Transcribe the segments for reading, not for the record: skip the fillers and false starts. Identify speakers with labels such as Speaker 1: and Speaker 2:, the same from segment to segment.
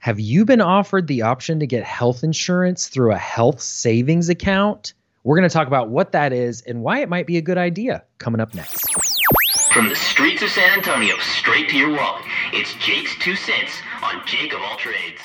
Speaker 1: Have you been offered the option to get health insurance through a health savings account? We're going to talk about what that is and why it might be a good idea coming up next.
Speaker 2: From the streets of San Antonio straight to your wallet, it's Jake's 2 cents on Jake of All Trades.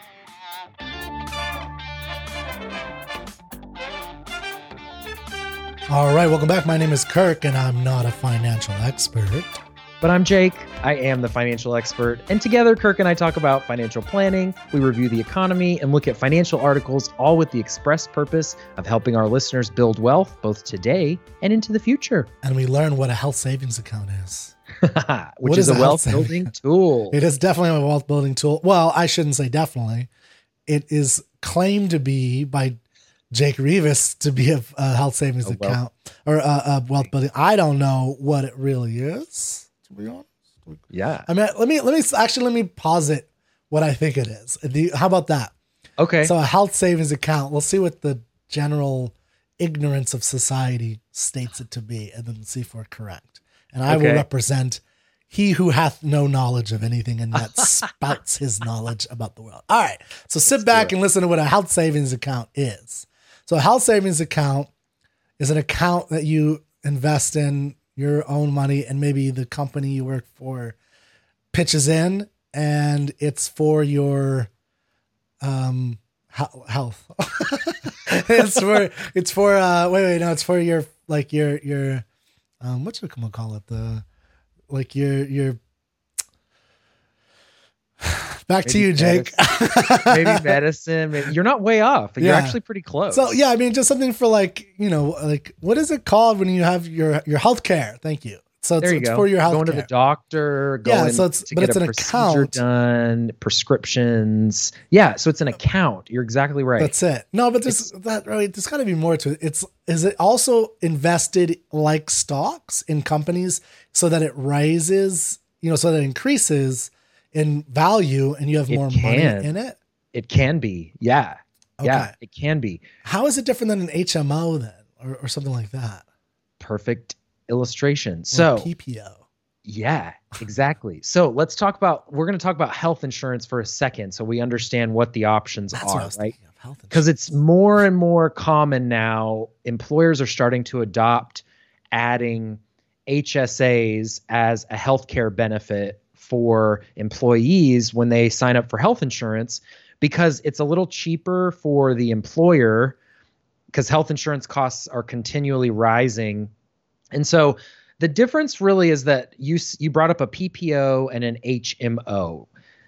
Speaker 3: All right, welcome back. My name is Kirk, and I'm not a financial expert.
Speaker 1: But I'm Jake. I am the financial expert. And together, Kirk and I talk about financial planning. We review the economy and look at financial articles, all with the express purpose of helping our listeners build wealth both today and into the future.
Speaker 3: And we learn what a health savings account is.
Speaker 1: Which is a wealth building tool.
Speaker 3: It is definitely a wealth building tool. Well, I shouldn't say definitely. It is claimed to be by Jake Revis to be a health savings account or a wealth building. I don't know what it really is, to be honest.
Speaker 1: Yeah.
Speaker 3: I mean, let me posit what I think it is. How about that?
Speaker 1: Okay.
Speaker 3: So a health savings account, we'll see what the general ignorance of society states it to be, and then see if we're correct. And I will represent he who hath no knowledge of anything and yet spouts his knowledge about the world. All right. So sit back and listen to what a health savings account is. So a health savings account is an account that you invest in your own money, and maybe the company you work for pitches in, and it's for your health. it's for your what should we call it? Your back maybe to you, Jake.
Speaker 1: Maybe medicine. Maybe, you're not way off. You're actually pretty close.
Speaker 3: So yeah, I mean, just something for what is it called when you have your health care? Thank you. So it's for your health
Speaker 1: going
Speaker 3: care.
Speaker 1: to the doctor, get a procedure done, prescriptions. Yeah, so it's an account. You're exactly right.
Speaker 3: That's it. No, but there's got to be more to it. Is it also invested like stocks in companies so that it rises, so that it increases in value and you have more money in it?
Speaker 1: It can be. Yeah.
Speaker 3: Okay.
Speaker 1: Yeah, it can be.
Speaker 3: How is it different than an HMO then or something like that?
Speaker 1: Perfect illustration. So
Speaker 3: PPO.
Speaker 1: Yeah, exactly. So we're going to talk about health insurance for a second so we understand what the options are, right? Because it's more and more common now. Employers are starting to adopt adding HSAs as a healthcare benefit for employees when they sign up for health insurance, because it's a little cheaper for the employer because health insurance costs are continually rising. And so the difference really is that you brought up a PPO and an HMO.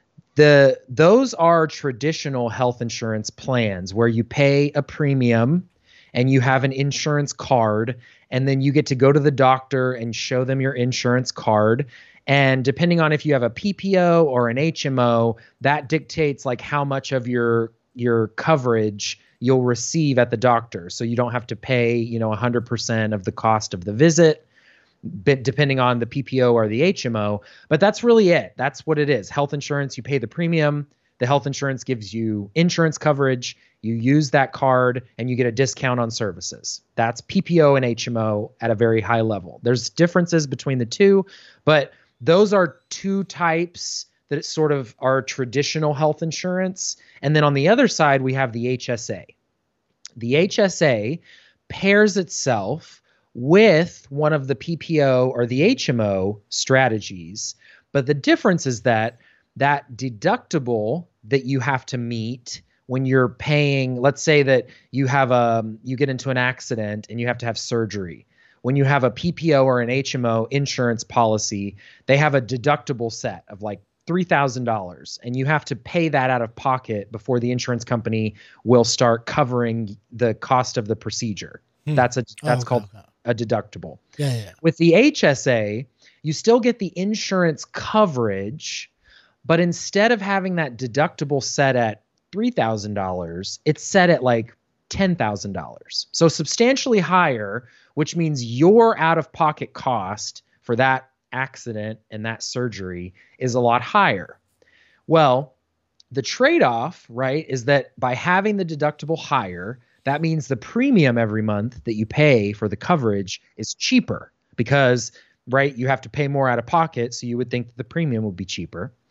Speaker 1: Those are traditional health insurance plans where you pay a premium and you have an insurance card, and then you get to go to the doctor and show them your insurance card. And depending on if you have a PPO or an HMO, that dictates like how much of your coverage you'll receive at the doctor. So you don't have to pay, 100% of the cost of the visit, depending on the PPO or the HMO. But that's really it. That's what it is. Health insurance, you pay the premium. The health insurance gives you insurance coverage. You use that card and you get a discount on services. That's PPO and HMO at a very high level. There's differences between the two, but those are two types that sort of are traditional health insurance. And then on the other side, we have the HSA. The HSA pairs itself with one of the PPO or the HMO strategies. But the difference is that deductible that you have to meet when you're paying, let's say that you get into an accident and you have to have surgery. When you have a PPO or an HMO insurance policy, they have a deductible set of like $3,000, and you have to pay that out of pocket before the insurance company will start covering the cost of the procedure. That's called a deductible.
Speaker 3: Yeah.
Speaker 1: With the HSA, you still get the insurance coverage, but instead of having that deductible set at $3,000, it's set at like $10,000. So substantially higher, which means your out-of-pocket cost for that accident and that surgery is a lot higher. Well, the trade-off, right, is that by having the deductible higher, that means the premium every month that you pay for the coverage is cheaper because, right, you have to pay more out of pocket, so you would think that the premium would be cheaper.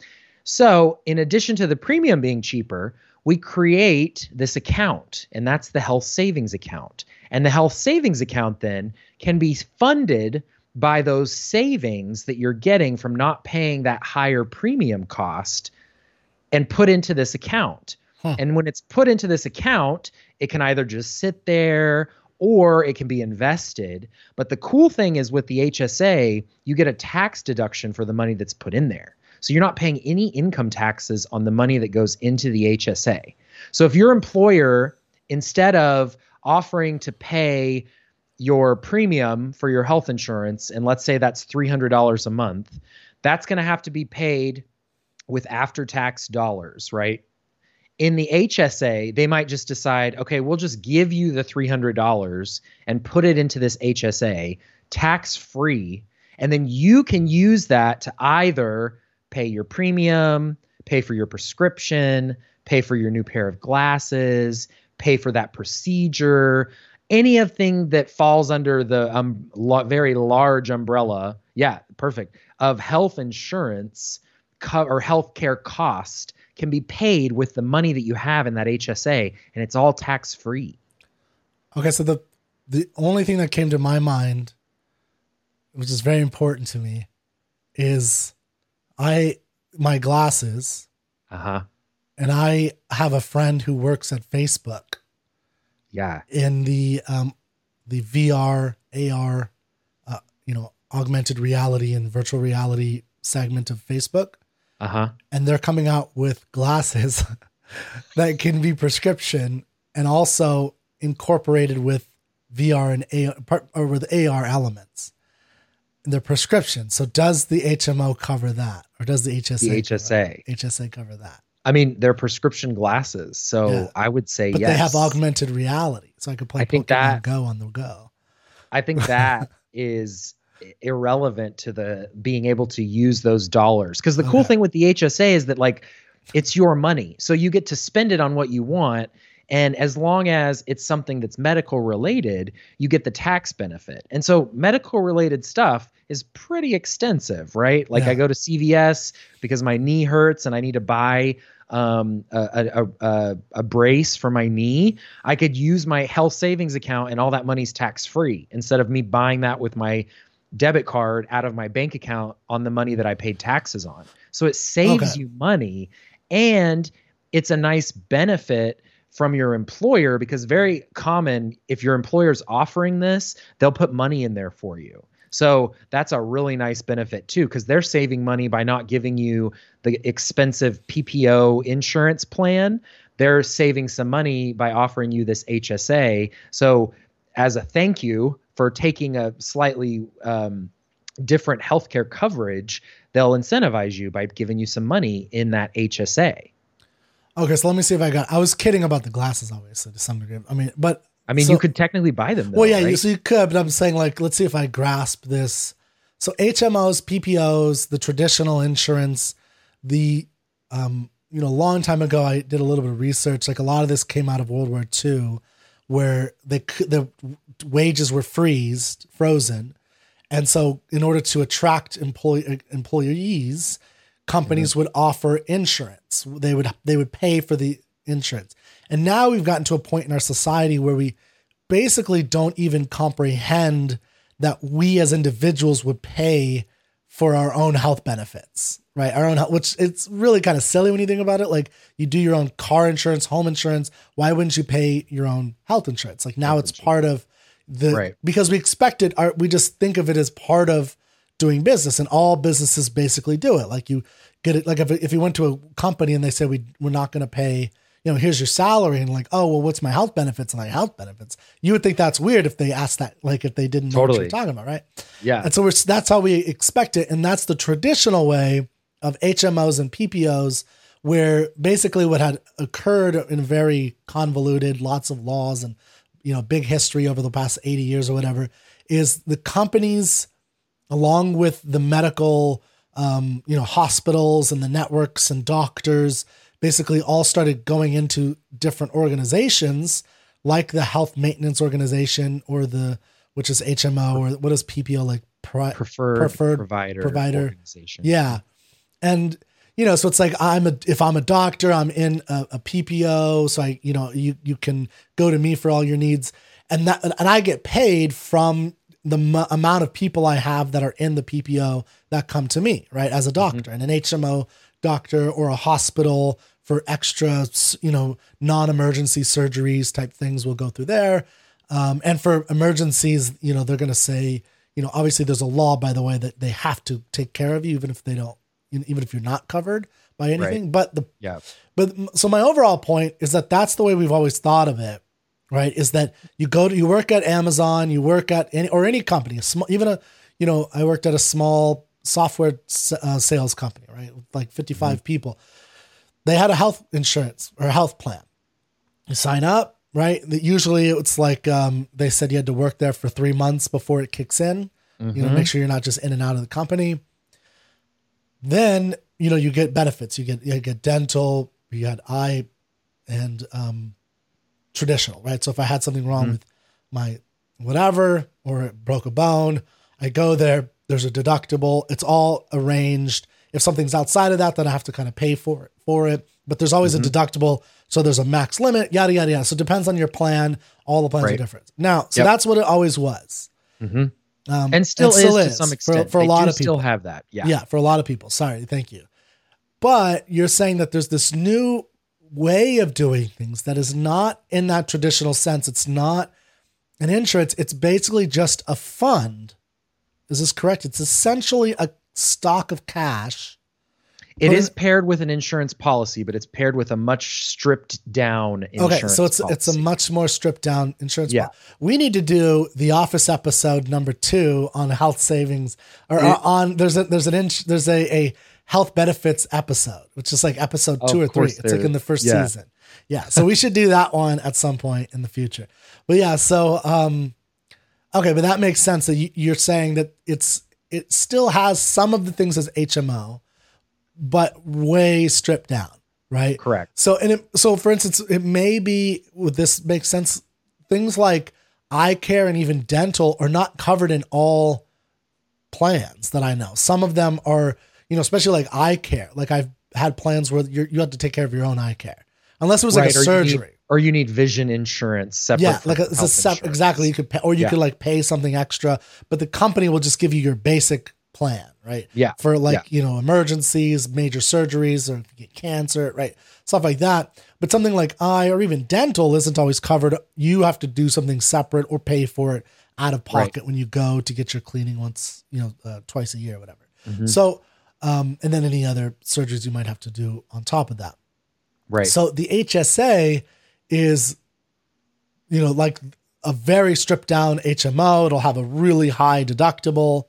Speaker 1: So in addition to the premium being cheaper, we create this account, and that's the health savings account. And the health savings account then can be funded by those savings that you're getting from not paying that higher premium cost and put into this account. And when it's put into this account, it can either just sit there or it can be invested. But the cool thing is with the HSA, you get a tax deduction for the money that's put in there. So you're not paying any income taxes on the money that goes into the HSA. So if your employer, instead of offering to pay your premium for your health insurance, and let's say that's $300 a month, that's going to have to be paid with after-tax dollars, right? In the HSA, they might just decide, okay, we'll just give you the $300 and put it into this HSA tax-free, and then you can use that to either pay your premium, pay for your prescription, pay for your new pair of glasses, pay for that procedure, anything that falls under the very large umbrella, perfect, of health insurance or healthcare cost can be paid with the money that you have in that HSA, and it's all tax-free.
Speaker 3: Okay, so the only thing that came to my mind, which is very important to me, is my glasses. And I have a friend who works at Facebook.
Speaker 1: Yeah.
Speaker 3: In the VR, AR, augmented reality and virtual reality segment of Facebook. And they're coming out with glasses that can be prescription and also incorporated with VR and AR, or with AR elements. Their prescription. So does the HMO cover that, or does the HSA cover that?
Speaker 1: I mean, they're prescription glasses, so I would say
Speaker 3: but
Speaker 1: yes.
Speaker 3: They have augmented reality, so I could play Pokemon Go on the go.
Speaker 1: I think that is irrelevant to the being able to use those dollars, because the cool thing with the HSA is that, like, it's your money, so you get to spend it on what you want. And as long as it's something that's medical related, you get the tax benefit. And so medical related stuff is pretty extensive, right? Like I go to CVS because my knee hurts and I need to buy a brace for my knee. I could use my health savings account and all that money's tax free instead of me buying that with my debit card out of my bank account on the money that I paid taxes on. So it saves you money, and it's a nice benefit from your employer, because very common, if your employer's offering this, they'll put money in there for you. So that's a really nice benefit too, because they're saving money by not giving you the expensive PPO insurance plan. They're saving some money by offering you this HSA. So as a thank you for taking a slightly different healthcare coverage, they'll incentivize you by giving you some money in that HSA.
Speaker 3: Okay, so let me see if I was kidding about the glasses, obviously, to some degree. I mean,
Speaker 1: you could technically buy them, though, right?
Speaker 3: So you could, but I'm saying, like, let's see if I grasp this. So HMOs, PPOs, the traditional insurance, a long time ago, I did a little bit of research. Like, a lot of this came out of World War II, where the wages were frozen. And so in order to attract employees, companies would offer insurance. They would pay for the insurance. And now we've gotten to a point in our society where we basically don't even comprehend that we as individuals would pay for our own health benefits, right? Our own health, which it's really kind of silly when you think about it. Like, you do your own car insurance, home insurance. Why wouldn't you pay your own health insurance? Like, now it's part of because we expect it. We just think of it as part of doing business, and all businesses basically do it. Like, you get it. Like, if you went to a company and they said, we're not going to pay, here's your salary, and like, oh, well, what's my health benefits? And like, health benefits, you would think that's weird if they asked that, like, if they didn't know what you're talking about, right?
Speaker 1: Yeah.
Speaker 3: And so that's how we expect it. And that's the traditional way of HMOs and PPOs, where basically what had occurred in very convoluted, lots of laws and, big history over the past 80 years or whatever, is the companies, along with the medical, hospitals and the networks and doctors, basically all started going into different organizations, like the health maintenance organization, or which is HMO, or what is PPO, like preferred provider organization. Yeah. And, so it's like if I'm a doctor, I'm in a PPO. So you can go to me for all your needs, and I get paid from the amount of people I have that are in the PPO that come to me, right? As a doctor, and an HMO doctor or a hospital for extra, non-emergency surgeries type things will go through there. And for emergencies, they're going to say, obviously there's a law, by the way, that they have to take care of you, even if they don't, even if you're not covered by anything. Right. So my overall point is that that's the way we've always thought of it, right? Is that you work at Amazon, you work at any company, I worked at a small software sales company, right? Like 55 people. They had a health insurance or a health plan. You sign up, right? Usually it's like, they said you had to work there for 3 months before it kicks in, make sure you're not just in and out of the company. Then, you get benefits. You get dental, you get eye, and traditional, right? So if I had something wrong with my whatever, or it broke a bone, I go there, there's a deductible, it's all arranged. If something's outside of that, then I have to kind of pay for it. But there's always a deductible. So there's a max limit, yada, yada, yada. So it depends on your plan. All the plans are different. Now, so that's what it always was.
Speaker 1: And still is to some extent.
Speaker 3: For a lot of people.
Speaker 1: Still have that. Yeah.
Speaker 3: Yeah, for a lot of people. Sorry. Thank you. But you're saying that there's this new way of doing things that is not in that traditional sense. It's not an insurance. It's basically just a fund. Is this correct? It's essentially a stock of cash.
Speaker 1: It is paired with an insurance policy, but it's paired with a much stripped down insurance
Speaker 3: policy. So it's a much more stripped down insurance policy. We need to do the Office episode number 2 on health savings, or there's a health benefits episode, which is like episode 2 or 3. It's like in the first season. Yeah. So we should do that one at some point in the future. But yeah, so okay, but that makes sense that you're saying that it still has some of the things as HMO, but way stripped down, right?
Speaker 1: Correct.
Speaker 3: So for instance, it may be, would this make sense? Things like eye care and even dental are not covered in all plans that I know. Some of them are, especially like eye care. Like I've had plans where you have to take care of your own eye care, unless it was like a surgery.
Speaker 1: Or you need vision insurance separate. Yeah,
Speaker 3: like it's a separate. Exactly. You could pay, or you could like pay something extra, but the company will just give you your basic plan, right?
Speaker 1: Yeah.
Speaker 3: For emergencies, major surgeries, or if you get cancer, right? Stuff like that. But something like eye or even dental isn't always covered. You have to do something separate or pay for it out of pocket when you go to get your cleaning once, twice a year or whatever. So, and then any other surgeries you might have to do on top of that.
Speaker 1: Right.
Speaker 3: So the HSA is, like a very stripped down HMO. It'll have a really high deductible.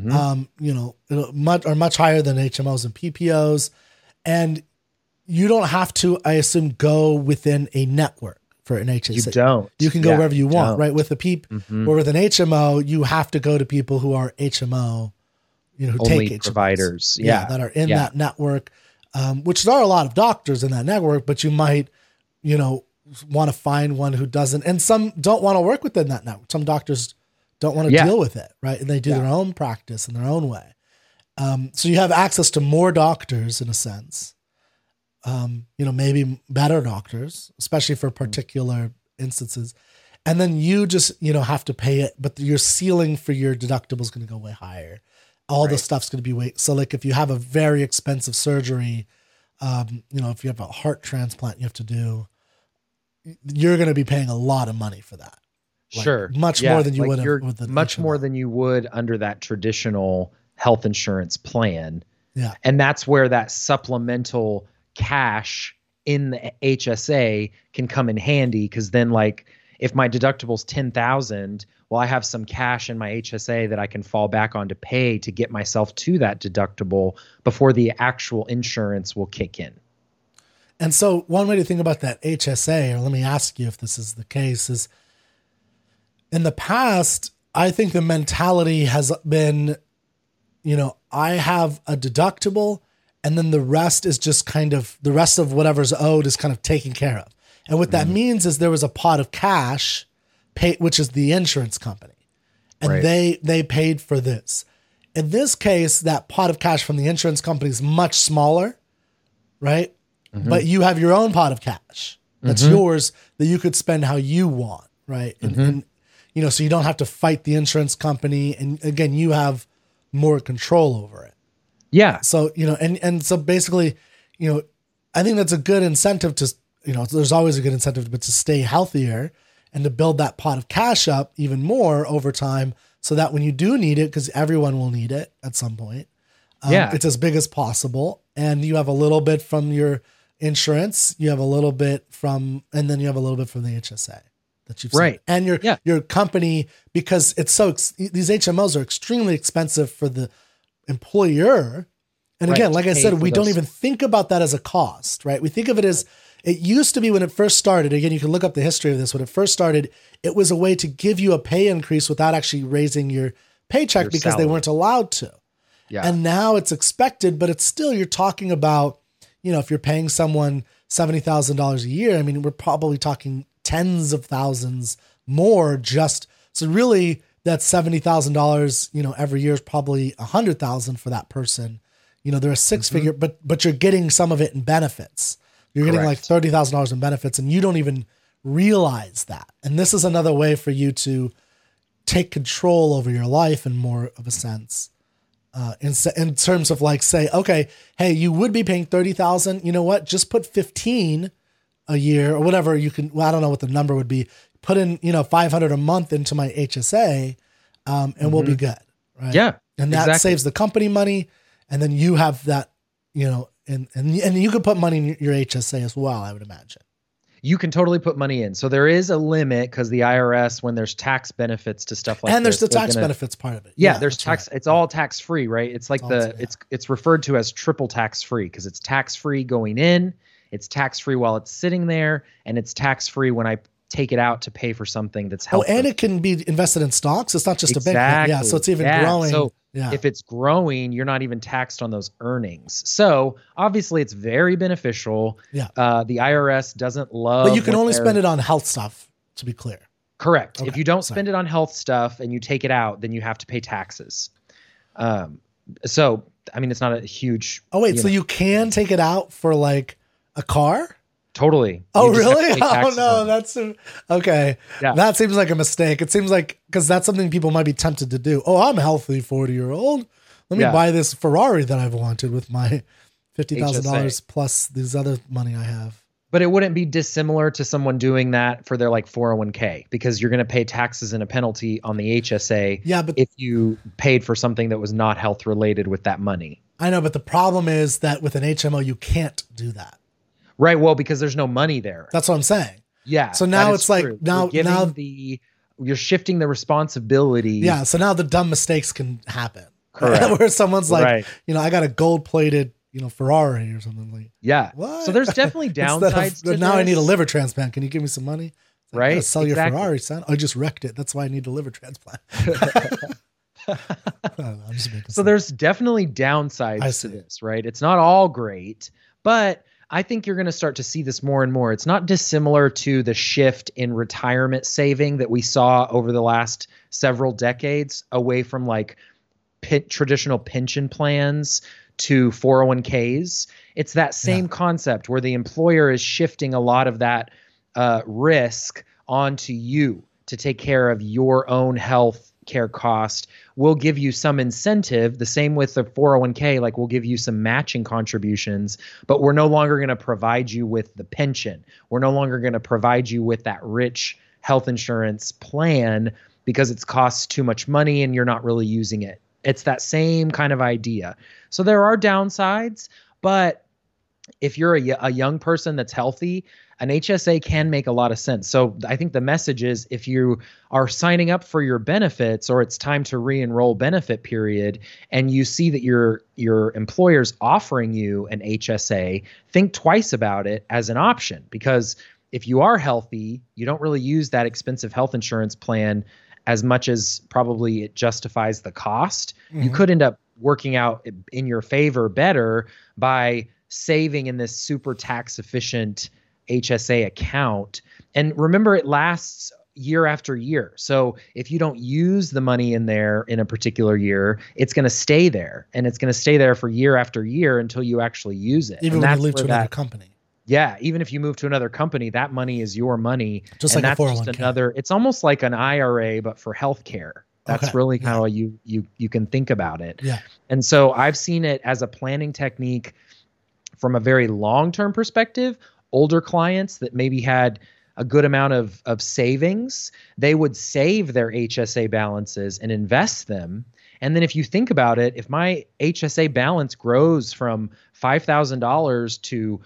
Speaker 3: Much higher than HMOs and PPOs. And you don't have to, I assume, go within a network for an HSA.
Speaker 1: You don't.
Speaker 3: You can go wherever you want, right? With a PEEP or with an HMO, you have to go to people who are HMO, who
Speaker 1: only
Speaker 3: take HMOs.
Speaker 1: Providers.
Speaker 3: That are in that network, which there are a lot of doctors in that network, but you might, want to find one who doesn't. And some don't want to work within that network. Some doctors don't want to deal with it, right? And they do their own practice in their own way. So you have access to more doctors in a sense, maybe better doctors, especially for particular instances. And then you just, have to pay it, but your ceiling for your deductible is going to go way higher. All the stuff's going to be way. So like if you have a very expensive surgery, if you have a heart transplant you have to do, you're going to be paying a lot of money for that.
Speaker 1: Sure.
Speaker 3: Much more than you would have with
Speaker 1: much more than you would under that traditional health insurance plan.
Speaker 3: Yeah.
Speaker 1: And that's where that supplemental cash in the HSA can come in handy. Cause then like if my deductible's 10,000, well, I have some cash in my HSA that I can fall back on to pay to get myself to that deductible before the actual insurance will kick in.
Speaker 3: And so one way to think about that HSA, or let me ask you if this is the case, is in the past, I think the mentality has been, I have a deductible and then the rest is just kind of, the rest of whatever's owed is kind of taken care of. And what that means is there was a pot of cash, which is the insurance company. And they paid for this. In this case, that pot of cash from the insurance company is much smaller right? But you have your own pot of cash that's yours that you could spend how you want, right? And you know, so you don't have to fight the insurance company. And again, you have more control over it.
Speaker 1: Yeah.
Speaker 3: So, you know, and so basically, you know, I think that's a good incentive to, you know, there's always a good incentive, but to stay healthier and to build that pot of cash up even more over time so that when you do need it, because everyone will need it at some point, it's as big as possible. And you have a little bit from your insurance, you have a little bit from, and then you have a little bit from the HSA that you've
Speaker 1: right.
Speaker 3: And your company, because it's these HMOs are extremely expensive for the employer. And again, like I said, we don't even think about that as a cost, right? We think of it as, it used to be when it first started. Again, you can look up the history of this. When it first started, it was a way to give you a pay increase without actually raising your paycheck because salary. They weren't allowed to. Yeah. And now it's expected, but it's still, you're talking about, you know, if you're paying someone $70,000 a year, I mean, we're probably talking tens of thousands more just, so really that $70,000, you know, every year is probably $100,000 for that person. You know, they're a six figure, but you're getting some of it in benefits. You're getting like $30,000 in benefits and you don't even realize that. And this is another way for you to take control over your life in more of a sense. In terms of like, say, okay, hey, you would be paying 30,000. You know what? Just put 15 a year or whatever you can. Well, I don't know what the number would be. Put in, you know, 500 a month into my HSA, and we'll be good. Right.
Speaker 1: Yeah.
Speaker 3: And that saves the company money. And then you have that, you know, and you could put money in your HSA as well, I would imagine.
Speaker 1: You can totally put money in. So there is a limit because the IRS, when there's tax benefits to stuff like
Speaker 3: and there's the tax benefits part of it.
Speaker 1: Yeah, there's tax. Right. It's all tax free, right? It's like it's referred to as triple tax free because it's tax free going in, it's tax free while it's sitting there, and it's tax free when I take it out to pay for something that's helpful.
Speaker 3: Oh, and it can be invested in stocks. It's not just a bank. Yeah, so it's even growing.
Speaker 1: So if it's growing, you're not even taxed on those earnings. So obviously it's very beneficial. Yeah. The IRS doesn't love.
Speaker 3: But you can only spend it on health stuff, to be clear.
Speaker 1: Correct. Okay. If you don't spend it on health stuff and you take it out, then you have to pay taxes. So, I mean, it's not a huge.
Speaker 3: Oh, wait. So you can take it out for like a car?
Speaker 1: Totally.
Speaker 3: Oh, really? Oh, no, that's okay. Yeah. That seems like a mistake. It seems like, because that's something people might be tempted to do. Oh, I'm healthy 40-year-old. Let me buy this Ferrari that I've wanted with my $50,000 plus this other money I have.
Speaker 1: But it wouldn't be dissimilar to someone doing that for their like 401k because you're going to pay taxes and a penalty on the HSA if you paid for something that was not health related with that money.
Speaker 3: I know, but the problem is that with an HMO, you can't do that.
Speaker 1: Right. Well, because there's no money there.
Speaker 3: That's what I'm saying.
Speaker 1: Yeah.
Speaker 3: So now it's like, now
Speaker 1: you're shifting the responsibility.
Speaker 3: Yeah. So now the dumb mistakes can happen.
Speaker 1: Correct.
Speaker 3: Where someone's like, you know, I got a gold plated, you know, Ferrari or something like.
Speaker 1: Yeah.
Speaker 3: What?
Speaker 1: So there's definitely downsides to
Speaker 3: now
Speaker 1: this.
Speaker 3: I need a liver transplant. Can you give me some money? Like,
Speaker 1: right.
Speaker 3: Sell your Ferrari, son. I just wrecked it. That's why I need a liver transplant.
Speaker 1: So there's definitely downsides to this, right? It's not all great, but I think you're going to start to see this more and more. It's not dissimilar to the shift in retirement saving that we saw over the last several decades away from like traditional pension plans to 401ks. It's that same concept where the employer is shifting a lot of that risk onto you to take care of your own health care cost. We'll give you some incentive, the same with the 401k, like we'll give you some matching contributions, but we're no longer going to provide you with the pension. We're no longer going to provide you with that rich health insurance plan because it's costs too much money and you're not really using it. It's that same kind of idea. So there are downsides, but if you're a young person that's healthy, an HSA can make a lot of sense. So I think the message is if you are signing up for your benefits or it's time to re-enroll benefit period and you see that your employer's offering you an HSA, think twice about it as an option because if you are healthy, you don't really use that expensive health insurance plan as much as probably it justifies the cost. Mm-hmm. You could end up working out in your favor better by saving in this super tax efficient HSA account. And remember, it lasts, year after year. So if you don't use the money in there in a particular year, it's going to stay there, and it's going to stay there for year after year until you actually use it.
Speaker 3: Even when you leave to another company.
Speaker 1: Yeah. Even if you move to another company, that money is your money.
Speaker 3: Just like
Speaker 1: that's
Speaker 3: a 401k.
Speaker 1: just another, it's almost like an IRA, but for healthcare. That's really kind of how you can think about it.
Speaker 3: Yeah.
Speaker 1: And so I've seen it as a planning technique from a very long-term perspective. Older clients that maybe had a good amount of savings, they would save their HSA balances and invest them. And then if you think about it, if my HSA balance grows from $5,000 to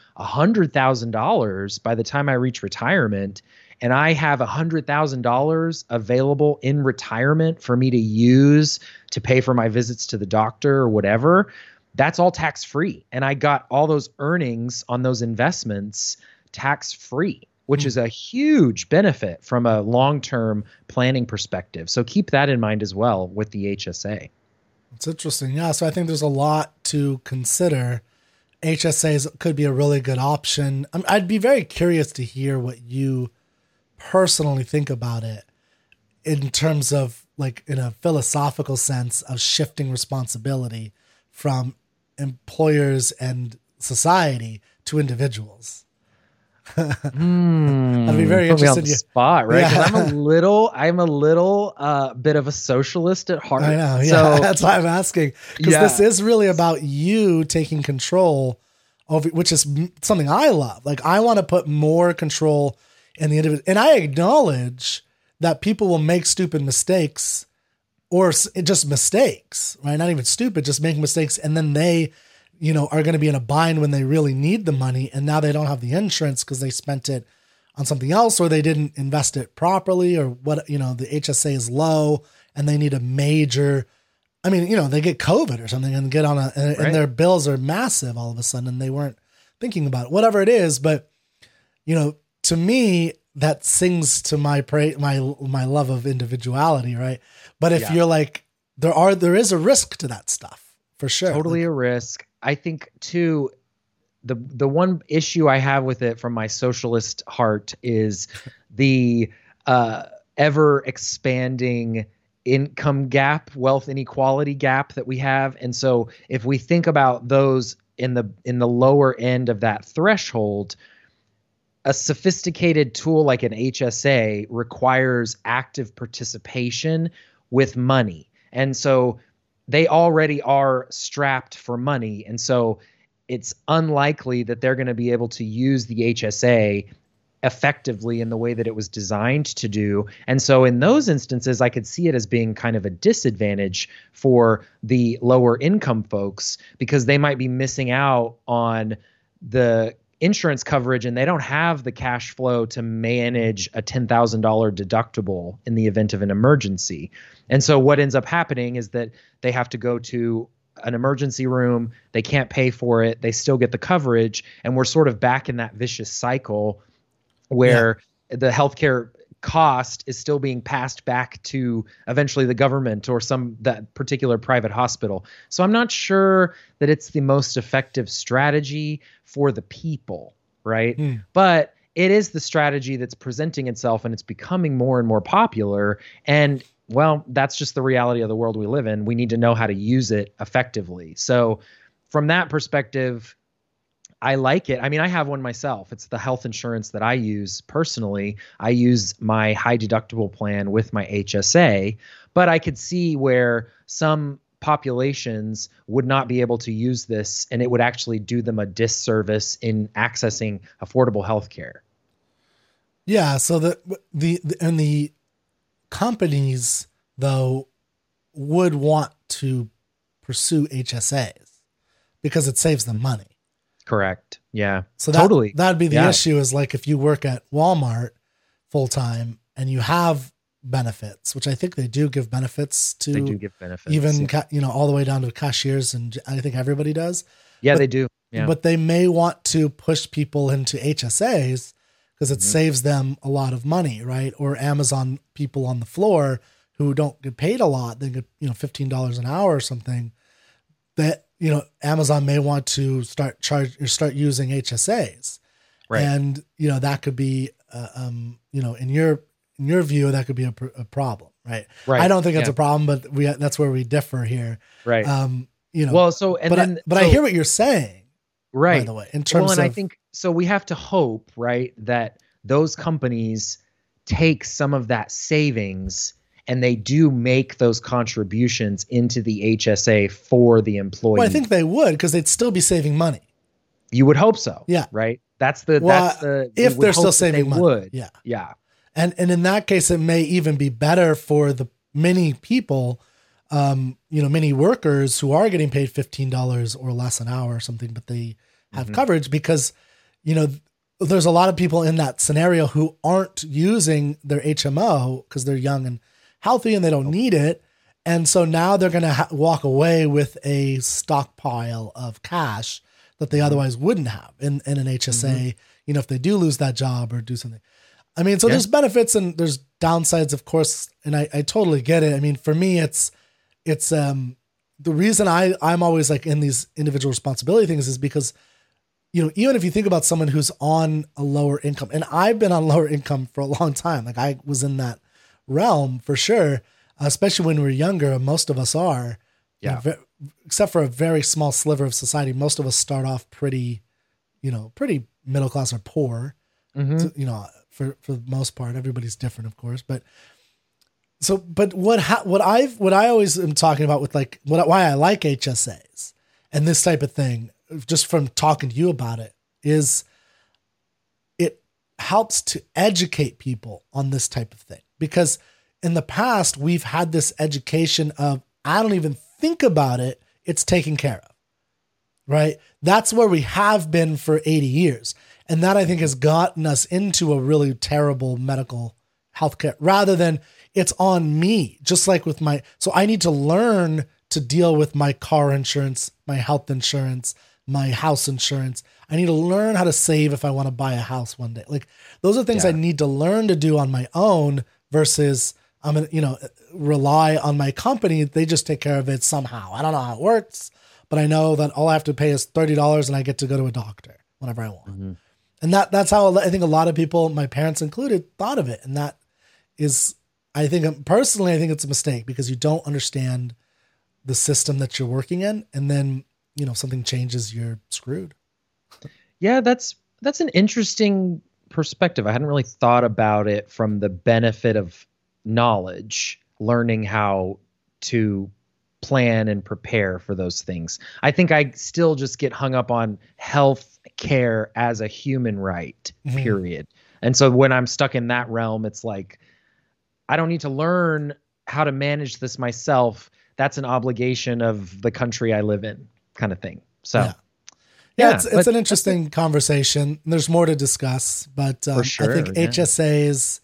Speaker 1: $100,000 by the time I reach retirement, and I have $100,000 available in retirement for me to use to pay for my visits to the doctor or whatever, that's all tax-free. And I got all those earnings on those investments tax-free, which is a huge benefit from a long-term planning perspective. So keep that in mind as well with the HSA.
Speaker 3: It's interesting. Yeah. So I think there's a lot to consider. HSAs could be a really good option. I'd be very curious to hear what you personally think about it in terms of, like, in a philosophical sense of shifting responsibility from employers and society to individuals. I'd be very interested in you.
Speaker 1: Spot, right? Because I'm a little bit of a socialist at heart.
Speaker 3: I know, yeah. So, that's why I'm asking, because this is really about you taking control over, which is something I love. Like, I want to put more control in the individual, and I acknowledge that people will make stupid mistakes, or just mistakes, right? Not even stupid, just make mistakes, and then they, are going to be in a bind when they really need the money, and now they don't have the insurance because they spent it on something else, or they didn't invest it properly, or what, the HSA is low and they need a major, they get COVID or something and get on and their bills are massive all of a sudden, and they weren't thinking about it, whatever it is. But, to me, that sings to my love of individuality. Right. But if you're like, there is a risk to that stuff for sure.
Speaker 1: Totally a risk. I think too, the one issue I have with it from my socialist heart is the ever expanding income gap, wealth inequality gap that we have. And so if we think about those in the lower end of that threshold, a sophisticated tool like an HSA requires active participation with money. And so they already are strapped for money. And so it's unlikely that they're going to be able to use the HSA effectively in the way that it was designed to do. And so in those instances, I could see it as being kind of a disadvantage for the lower income folks, because they might be missing out on the insurance coverage and they don't have the cash flow to manage a $10,000 deductible in the event of an emergency. And so what ends up happening is that they have to go to an emergency room. They can't pay for it. They still get the coverage. And we're sort of back in that vicious cycle where the healthcare cost is still being passed back to eventually the government or that particular private hospital. So I'm not sure that it's the most effective strategy for the people, right? But it is the strategy that's presenting itself, and it's becoming more and more popular. And well, that's just the reality of the world we live in. We need to know how to use it effectively. So from that perspective, I like it. I mean, I have one myself. It's the health insurance that I use personally. I use my high deductible plan with my HSA, but I could see where some populations would not be able to use this, and it would actually do them a disservice in accessing affordable health care.
Speaker 3: Yeah. So the companies, though, would want to pursue HSAs because it saves them money.
Speaker 1: Correct. Yeah.
Speaker 3: So
Speaker 1: totally.
Speaker 3: That'd be the issue, is like if you work at Walmart full time and you have benefits, which I think they do give benefits to.
Speaker 1: They do give benefits.
Speaker 3: Even, all the way down to cashiers, and I think everybody does.
Speaker 1: Yeah, they do. Yeah.
Speaker 3: But they may want to push people into HSAs because it saves them a lot of money, right? Or Amazon people on the floor who don't get paid a lot, they get, $15 an hour or something, that, Amazon may want to start using HSAs.
Speaker 1: Right.
Speaker 3: And, that could be, in in your view, that could be a problem, right?
Speaker 1: Right.
Speaker 3: I don't think that's a problem, but that's where we differ here.
Speaker 1: Right.
Speaker 3: Well, so, but I hear what you're saying.
Speaker 1: Right.
Speaker 3: By the way, in terms of,
Speaker 1: I think, so we have to hope, right, that those companies take some of that savings and they do make those contributions into the HSA for the employee.
Speaker 3: Well, I think they would, because they'd still be saving money.
Speaker 1: You would hope so.
Speaker 3: Yeah.
Speaker 1: Right. That's the
Speaker 3: if they're still saving money.
Speaker 1: Would.
Speaker 3: Yeah.
Speaker 1: Yeah.
Speaker 3: And in that case, it may even be better for the many people, many workers who are getting paid $15 or less an hour or something, but they have coverage because, there's a lot of people in that scenario who aren't using their HMO because they're young and healthy and they don't need it. And so now they're going to walk away with a stockpile of cash that they otherwise wouldn't have in an HSA, if they do lose that job or do something. I mean, so there's benefits and there's downsides, of course. And I totally get it. I mean, for me, it's the reason I'm always like in these individual responsibility things is because, even if you think about someone who's on a lower income, and I've been on lower income for a long time, like I was in that realm for sure, especially when we're younger, most of us are, except for a very small sliver of society. Most of us start off pretty middle class or poor, for the most part. Everybody's different, of course, but what I always am talking about with like why I like HSAs and this type of thing, just from talking to you about it, is it helps to educate people on this type of thing. Because in the past, we've had this education of, I don't even think about it, it's taken care of, right? That's where we have been for 80 years. And that, I think, has gotten us into a really terrible medical healthcare, rather than it's on me, just like with so I need to learn to deal with my car insurance, my health insurance, my house insurance. I need to learn how to save if I want to buy a house one day. Like, those are things I need to learn to do on my own versus I'm going to, rely on my company. They just take care of it somehow. I don't know how it works, but I know that all I have to pay is $30 and I get to go to a doctor whenever I want. Mm-hmm. And that's how I think a lot of people, my parents included, thought of it. And that is, I think it's a mistake, because you don't understand the system that you're working in. And then, something changes, you're screwed.
Speaker 1: Yeah, that's an interesting perspective. I hadn't really thought about it from the benefit of knowledge, learning how to plan and prepare for those things. I think I still just get hung up on health care as a human right, period. And so when I'm stuck in that realm, it's like, I don't need to learn how to manage this myself. That's an obligation of the country I live in, kind of thing. So
Speaker 3: it's an interesting conversation. There's more to discuss, but I think HSAs,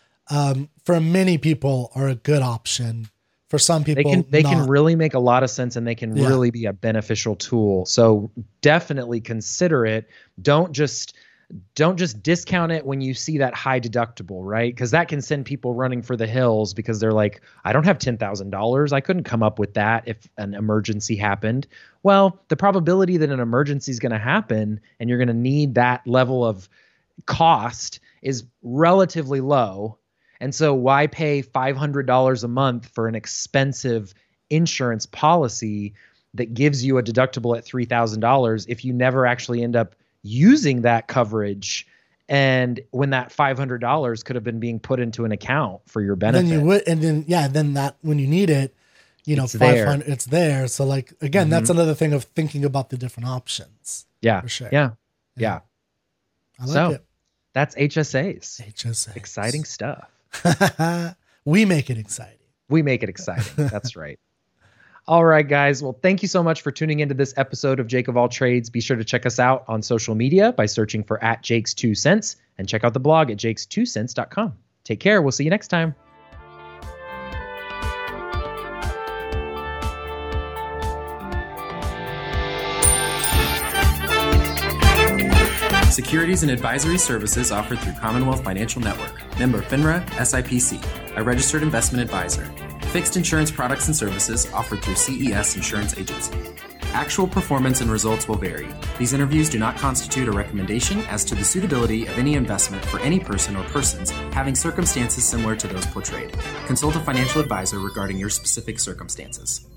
Speaker 3: for many people, are a good option. For some people,
Speaker 1: they can really make a lot of sense, and they can really be a beneficial tool. So definitely consider it. Don't just discount it when you see that high deductible, right? Because that can send people running for the hills, because they're like, I don't have $10,000. I couldn't come up with that if an emergency happened. Well, the probability that an emergency is going to happen and you're going to need that level of cost is relatively low. And so why pay $500 a month for an expensive insurance policy that gives you a deductible at $3,000 if you never actually end up using that coverage, and when that $500 could have been being put into an account for your benefit?
Speaker 3: Then you would, and then that when you need it, it's $500, it's there. So like, again, that's another thing of thinking about the different options.
Speaker 1: Yeah.
Speaker 3: For sure.
Speaker 1: Yeah.
Speaker 3: I like it.
Speaker 1: That's HSAs. Exciting stuff.
Speaker 3: We make it exciting.
Speaker 1: That's right. All right, guys. Well, thank you so much for tuning into this episode of Jake of All Trades. Be sure to check us out on social media by searching for @Jakes2Cents, and check out the blog at jakes2cents.com. Take care. We'll see you next time.
Speaker 4: Securities and advisory services offered through Commonwealth Financial Network. Member FINRA, SIPC. A registered investment advisor. Fixed insurance products and services offered through CES Insurance Agency. Actual performance and results will vary. These interviews do not constitute a recommendation as to the suitability of any investment for any person or persons having circumstances similar to those portrayed. Consult a financial advisor regarding your specific circumstances.